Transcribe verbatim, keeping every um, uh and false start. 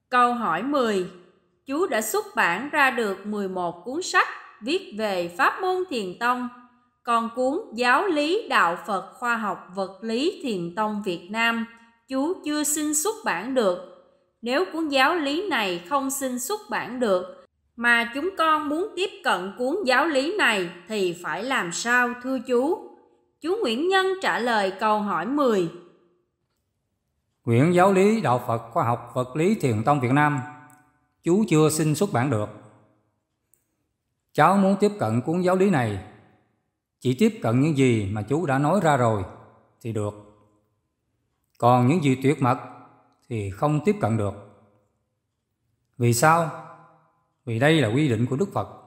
Câu hỏi mười. Chú đã xuất bản ra được mười một cuốn sách viết về pháp môn Thiền tông. Còn cuốn Giáo lý đạo Phật khoa học vật lý Thiền tông Việt Nam chú chưa xin xuất bản được. Nếu cuốn giáo lý này không xin xuất bản được mà chúng con muốn tiếp cận cuốn giáo lý này thì phải làm sao thưa chú? Chú Nguyễn Nhân trả lời câu hỏi mười. Quyển Giáo lý đạo Phật khoa học vật lý Thiền tông Việt Nam chú chưa xin xuất bản được. Cháu muốn tiếp cận cuốn giáo lý này, chỉ tiếp cận những gì mà chú đã nói ra rồi thì được. Còn những gì tuyệt mật thì không tiếp cận được. Vì sao? Vì đây là quy định của Đức Phật.